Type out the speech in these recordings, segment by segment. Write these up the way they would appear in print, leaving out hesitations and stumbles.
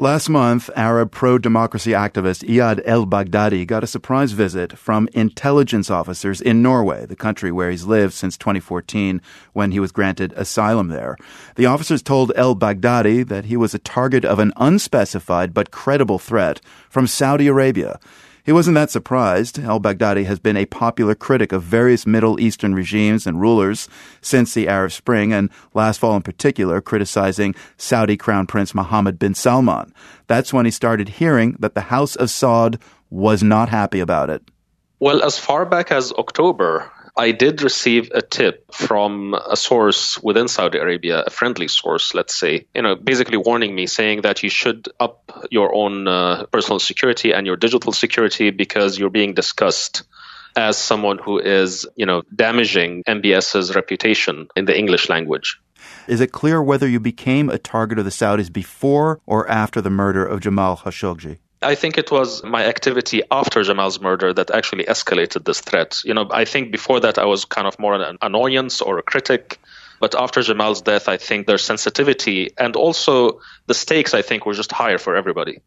Last month, Arab pro-democracy activist Iyad el-Baghdadi got a surprise visit from intelligence officers in Norway, the country where he's lived since 2014 when he was granted asylum there. The officers told el-Baghdadi that he was a target of an unspecified but credible threat from Saudi Arabia. He wasn't that surprised. El-Baghdadi has been a popular critic of various Middle Eastern regimes and rulers since the Arab Spring, and last fall in particular, criticizing Saudi Crown Prince Mohammed bin Salman. That's when he started hearing that the House of Saud was not happy about it. Well, as far back as October, I did receive a tip from a source within Saudi Arabia, a friendly source, let's say, basically warning me, saying that you should up your own personal security and your digital security because you're being discussed as someone who is, damaging MBS's reputation in the English language. Is it clear whether you became a target of the Saudis before or after the murder of Jamal Khashoggi? I think it was my activity after Jamal's murder that actually escalated this threat. I think before that I was kind of more an annoyance or a critic. But after Jamal's death, I think their sensitivity and also the stakes, I think, were just higher for everybody.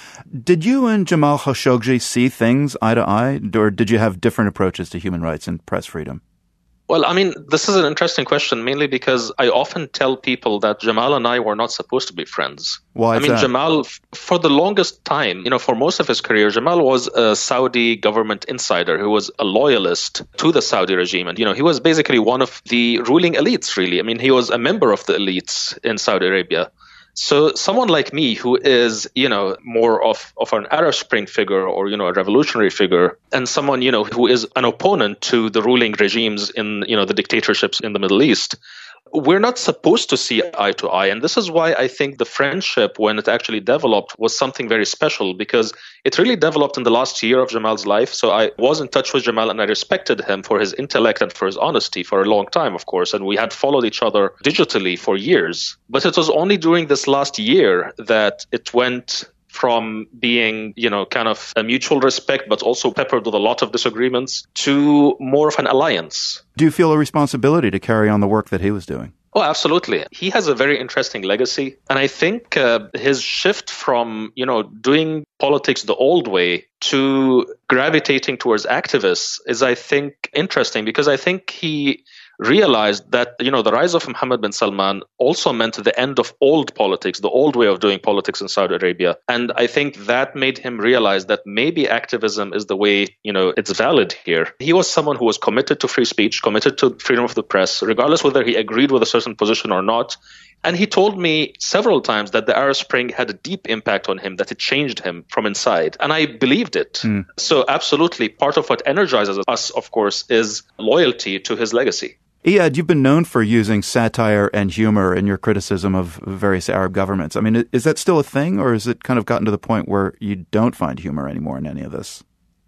Did you and Jamal Khashoggi see things eye to eye, or did you have different approaches to human rights and press freedom? Well, this is an interesting question, mainly because I often tell people that Jamal and I were not supposed to be friends. Why is that? Jamal, for the longest time, for most of his career, Jamal was a Saudi government insider who was a loyalist to the Saudi regime. And, he was basically one of the ruling elites, really. He was a member of the elites in Saudi Arabia. So someone like me who is, more of an Arab Spring figure or, a revolutionary figure, and someone, who is an opponent to the ruling regimes in, the dictatorships in the Middle East, we're not supposed to see eye to eye. And this is why I think the friendship, when it actually developed, was something very special, because it really developed in the last year of Jamal's life. So I was in touch with Jamal and I respected him for his intellect and for his honesty for a long time, of course. And we had followed each other digitally for years. But it was only during this last year that it went from being, kind of a mutual respect, but also peppered with a lot of disagreements, to more of an alliance. Do you feel a responsibility to carry on the work that he was doing? Oh, absolutely. He has a very interesting legacy. And I think his shift from, doing politics the old way to gravitating towards activists is, I think, interesting, because I think he realized that, the rise of Mohammed bin Salman also meant the end of old politics, the old way of doing politics in Saudi Arabia. And I think that made him realize that maybe activism is the way, it's valid here. He was someone who was committed to free speech, committed to freedom of the press, regardless whether he agreed with a certain position or not. And he told me several times that the Arab Spring had a deep impact on him, that it changed him from inside. And I believed it. So absolutely, part of what energizes us, of course, is loyalty to his legacy. Iyad, you've been known for using satire and humor in your criticism of various Arab governments. Is that still a thing, or has it kind of gotten to the point where you don't find humor anymore in any of this?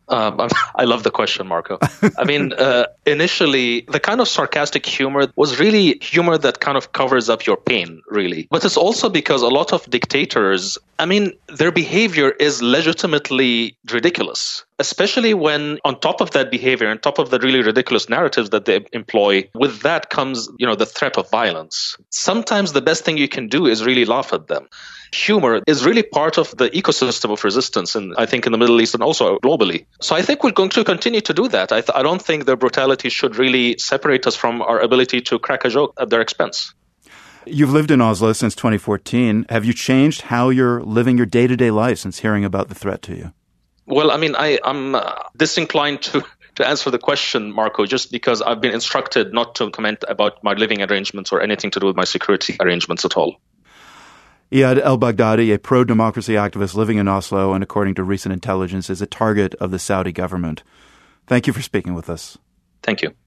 I love the question, Marco. Initially, the kind of sarcastic humor was really humor that kind of covers up your pain, really. But it's also because a lot of dictators, their behavior is legitimately ridiculous, especially when on top of that behavior, on top of the really ridiculous narratives that they employ, with that comes, the threat of violence. Sometimes the best thing you can do is really laugh at them. Humor is really part of the ecosystem of resistance, and I think in the Middle East and also globally. So I think we're going to continue to do that. I don't think their brutality should really separate us from our ability to crack a joke at their expense. You've lived in Oslo since 2014. Have you changed how you're living your day-to-day life since hearing about the threat to you? Well, I'm disinclined to answer the question, Marco, just because I've been instructed not to comment about my living arrangements or anything to do with my security arrangements at all. Iyad el-Baghdadi, a pro-democracy activist living in Oslo and, according to recent intelligence, is a target of the Saudi government. Thank you for speaking with us. Thank you.